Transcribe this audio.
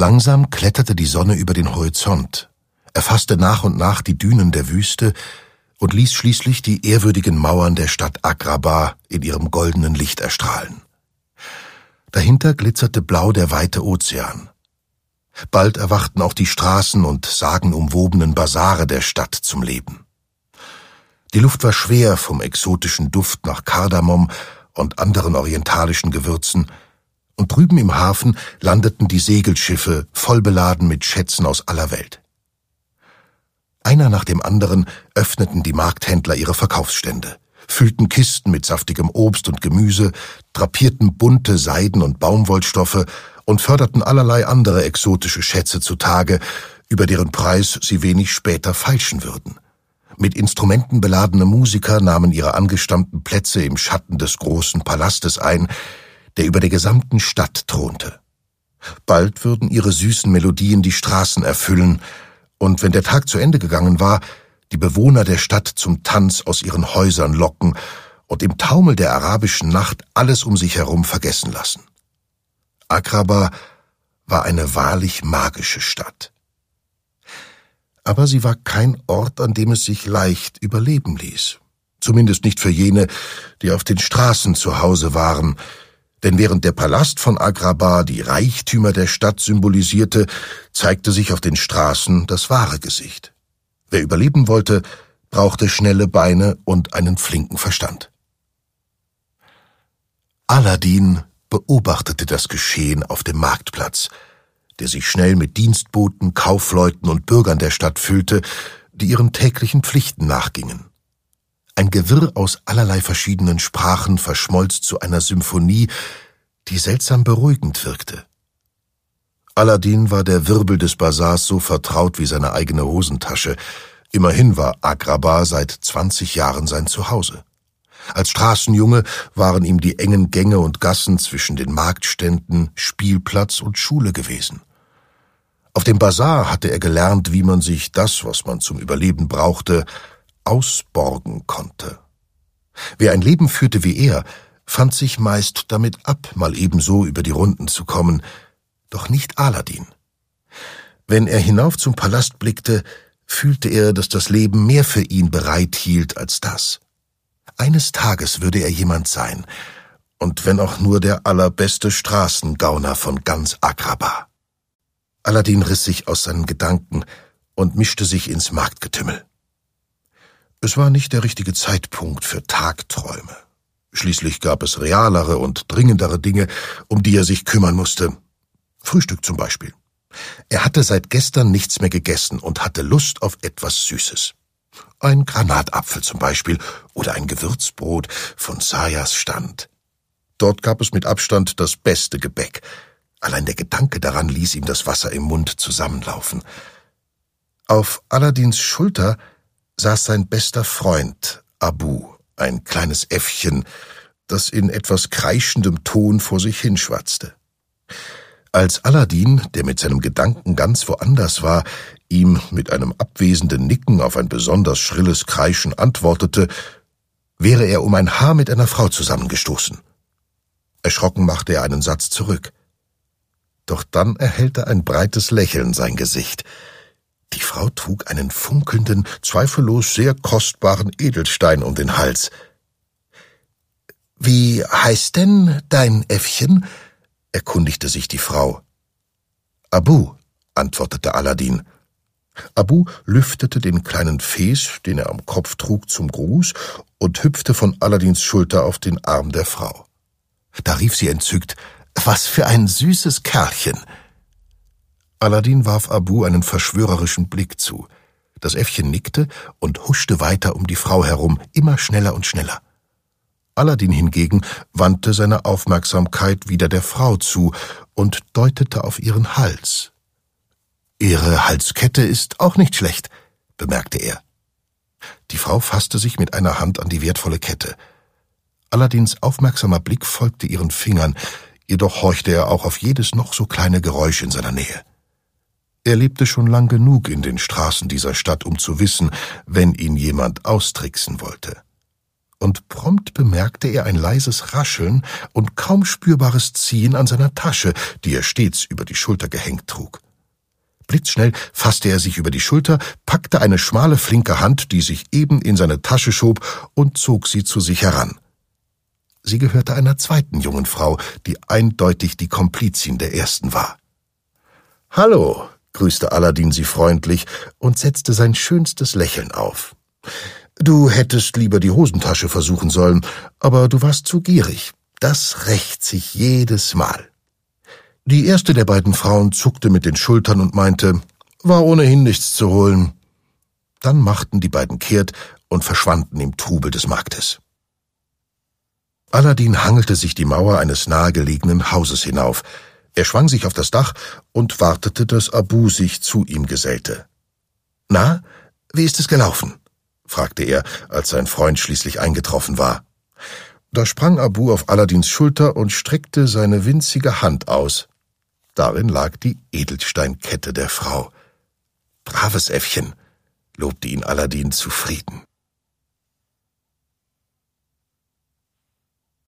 Langsam kletterte die Sonne über den Horizont, erfasste nach und nach die Dünen der Wüste und ließ schließlich die ehrwürdigen Mauern der Stadt Agrabah in ihrem goldenen Licht erstrahlen. Dahinter glitzerte blau der weite Ozean. Bald erwachten auch die Straßen und sagenumwobenen Basare der Stadt zum Leben. Die Luft war schwer vom exotischen Duft nach Kardamom und anderen orientalischen Gewürzen, und drüben im Hafen landeten die Segelschiffe, voll beladen mit Schätzen aus aller Welt. Einer nach dem anderen öffneten die Markthändler ihre Verkaufsstände, füllten Kisten mit saftigem Obst und Gemüse, drapierten bunte Seiden- und Baumwollstoffe und förderten allerlei andere exotische Schätze zutage, über deren Preis sie wenig später feilschen würden. Mit Instrumenten beladene Musiker nahmen ihre angestammten Plätze im Schatten des großen Palastes ein, der über der gesamten Stadt thronte. Bald würden ihre süßen Melodien die Straßen erfüllen, und wenn der Tag zu Ende gegangen war, die Bewohner der Stadt zum Tanz aus ihren Häusern locken und im Taumel der arabischen Nacht alles um sich herum vergessen lassen. Agrabah war eine wahrlich magische Stadt. Aber sie war kein Ort, an dem es sich leicht überleben ließ. Zumindest nicht für jene, die auf den Straßen zu Hause waren. Denn während der Palast von Agrabah die Reichtümer der Stadt symbolisierte, zeigte sich auf den Straßen das wahre Gesicht. Wer überleben wollte, brauchte schnelle Beine und einen flinken Verstand. Aladdin beobachtete das Geschehen auf dem Marktplatz, der sich schnell mit Dienstboten, Kaufleuten und Bürgern der Stadt füllte, die ihren täglichen Pflichten nachgingen. Ein Gewirr aus allerlei verschiedenen Sprachen verschmolz zu einer Symphonie, die seltsam beruhigend wirkte. Aladdin war der Wirbel des Basars so vertraut wie seine eigene Hosentasche. Immerhin war Agrabah seit 20 Jahren sein Zuhause. Als Straßenjunge waren ihm die engen Gänge und Gassen zwischen den Marktständen Spielplatz und Schule gewesen. Auf dem Basar hatte er gelernt, wie man sich das, was man zum Überleben brauchte, ausborgen konnte. Wer ein Leben führte wie er, fand sich meist damit ab, mal ebenso über die Runden zu kommen, doch nicht Aladdin. Wenn er hinauf zum Palast blickte, fühlte er, dass das Leben mehr für ihn bereithielt als das. Eines Tages würde er jemand sein, und wenn auch nur der allerbeste Straßengauner von ganz Agrabah. Aladdin riss sich aus seinen Gedanken und mischte sich ins Marktgetümmel. Es war nicht der richtige Zeitpunkt für Tagträume. Schließlich gab es realere und dringendere Dinge, um die er sich kümmern musste. Frühstück zum Beispiel. Er hatte seit gestern nichts mehr gegessen und hatte Lust auf etwas Süßes. Ein Granatapfel zum Beispiel oder ein Gewürzbrot von Sayas Stand. Dort gab es mit Abstand das beste Gebäck. Allein der Gedanke daran ließ ihm das Wasser im Mund zusammenlaufen. Auf Aladdins Schulter saß sein bester Freund Abu, ein kleines Äffchen, das in etwas kreischendem Ton vor sich hinschwatzte. Als Aladdin, der mit seinem Gedanken ganz woanders war, ihm mit einem abwesenden Nicken auf ein besonders schrilles Kreischen antwortete, wäre er um ein Haar mit einer Frau zusammengestoßen. Erschrocken machte er einen Satz zurück. Doch dann erhellte ein breites Lächeln sein Gesicht. Die Frau trug einen funkelnden, zweifellos sehr kostbaren Edelstein um den Hals. »Wie heißt denn dein Äffchen?« erkundigte sich die Frau. »Abu«, antwortete Aladdin. Abu lüftete den kleinen Fes, den er am Kopf trug, zum Gruß und hüpfte von Aladdins Schulter auf den Arm der Frau. Da rief sie entzückt, »Was für ein süßes Kerlchen!« Aladdin warf Abu einen verschwörerischen Blick zu. Das Äffchen nickte und huschte weiter um die Frau herum, immer schneller und schneller. Aladdin hingegen wandte seine Aufmerksamkeit wieder der Frau zu und deutete auf ihren Hals. »Ihre Halskette ist auch nicht schlecht«, bemerkte er. Die Frau fasste sich mit einer Hand an die wertvolle Kette. Aladdins aufmerksamer Blick folgte ihren Fingern, jedoch horchte er auch auf jedes noch so kleine Geräusch in seiner Nähe. Er lebte schon lang genug in den Straßen dieser Stadt, um zu wissen, wenn ihn jemand austricksen wollte. und prompt bemerkte er ein leises Rascheln und kaum spürbares Ziehen an seiner Tasche, die er stets über die Schulter gehängt trug. Blitzschnell fasste er sich über die Schulter, packte eine schmale, flinke Hand, die sich eben in seine Tasche schob, und zog sie zu sich heran. Sie gehörte einer zweiten jungen Frau, die eindeutig die Komplizin der ersten war. »Hallo«, grüßte Aladdin sie freundlich und setzte sein schönstes Lächeln auf. »Du hättest lieber die Hosentasche versuchen sollen, aber du warst zu gierig. Das rächt sich jedes Mal.« Die erste der beiden Frauen zuckte mit den Schultern und meinte, war ohnehin nichts zu holen. Dann machten die beiden kehrt und verschwanden im Trubel des Marktes. Aladdin hangelte sich die Mauer eines nahegelegenen Hauses hinauf. Er schwang sich auf das Dach und wartete, dass Abu sich zu ihm gesellte. »Na, wie ist es gelaufen?« fragte er, als sein Freund schließlich eingetroffen war. Da sprang Abu auf Aladdins Schulter und streckte seine winzige Hand aus. Darin lag die Edelsteinkette der Frau. »Braves Äffchen«, lobte ihn Aladdin zufrieden.